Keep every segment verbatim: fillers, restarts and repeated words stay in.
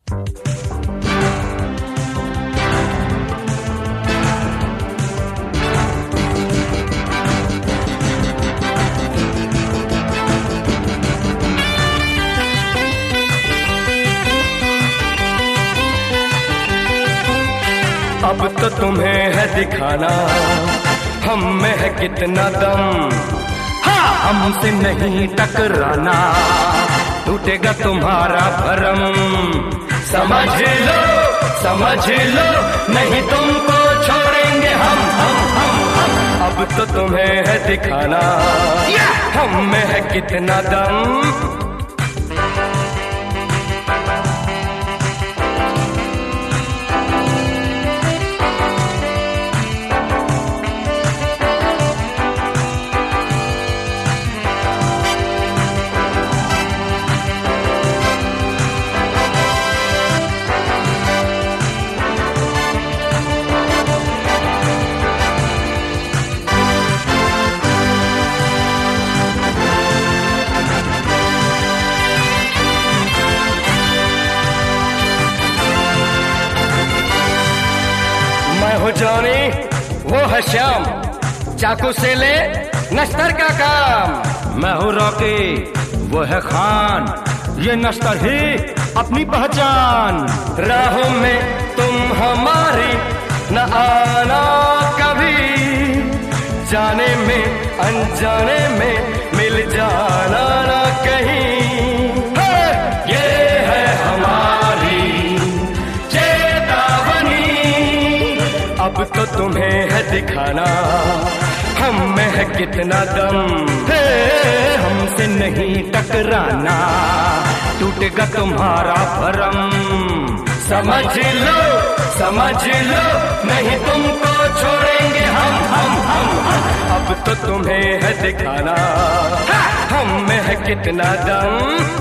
अब तो तुम्हें है दिखाना हम में है कितना दम, हाँ हमसे नहीं टकराना, टूटेगा तुम्हारा भरम। समझ लो समझ लो नहीं तुमको छोड़ेंगे हम हम हम हम। अब तो तुम्हें है दिखाना हम में है कितना दम। मैं हूँ जॉनी वो है श्याम, चाकू से ले नश्तर का काम। मैं हूँ रॉकी वो है खान, ये नश्तर ही अपनी पहचान। राहों में तुम हमारी न आना कभी, जाने में अनजाने में मिल जाना न कहीं। ये है हमारी चेतावनी, अब तो तुम्हें है दिखाना हम में है कितना दम। हमसे नहीं टकराना, टूटेगा तुम्हारा भरम। समझ लो समझ लो नहीं तुमको छोड़ेंगे हम हम हम हम। अब तो तुम्हें है दिखाना हम में है कितना दम।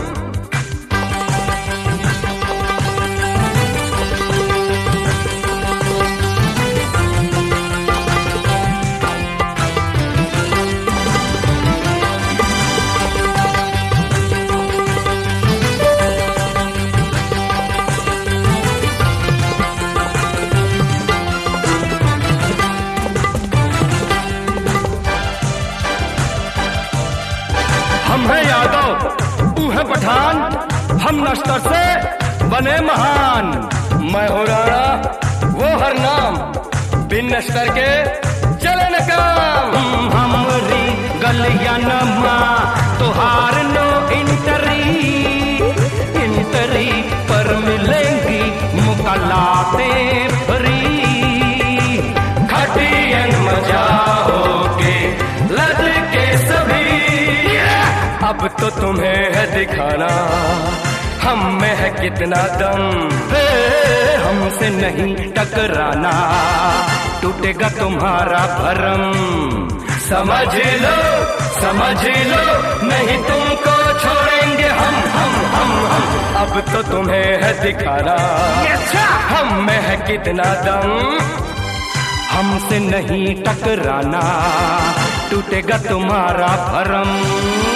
हम है यादव तू है पठान, हम नश्तर से बने महान। मैं हूँ राणा वो हर नाम, बिन नश्तर के चले न काम। हमरी गलिया नमा तुहार नो इंटरी, इंटरी पर मिलेंगी मुकलाते फ्री। खटियन मजा होके लद के सभी, अब तो तुम्हें है दिखाना हम में है कितना दम। हमसे नहीं टकराना, टूटेगा तुम्हारा भरम। समझ लो समझ लो नहीं तुमको छोड़ेंगे हम हम हम हम। अब तो तुम्हें है दिखाना हम में है कितना दम। हमसे नहीं टकराना, टूटेगा तुम्हारा भरम।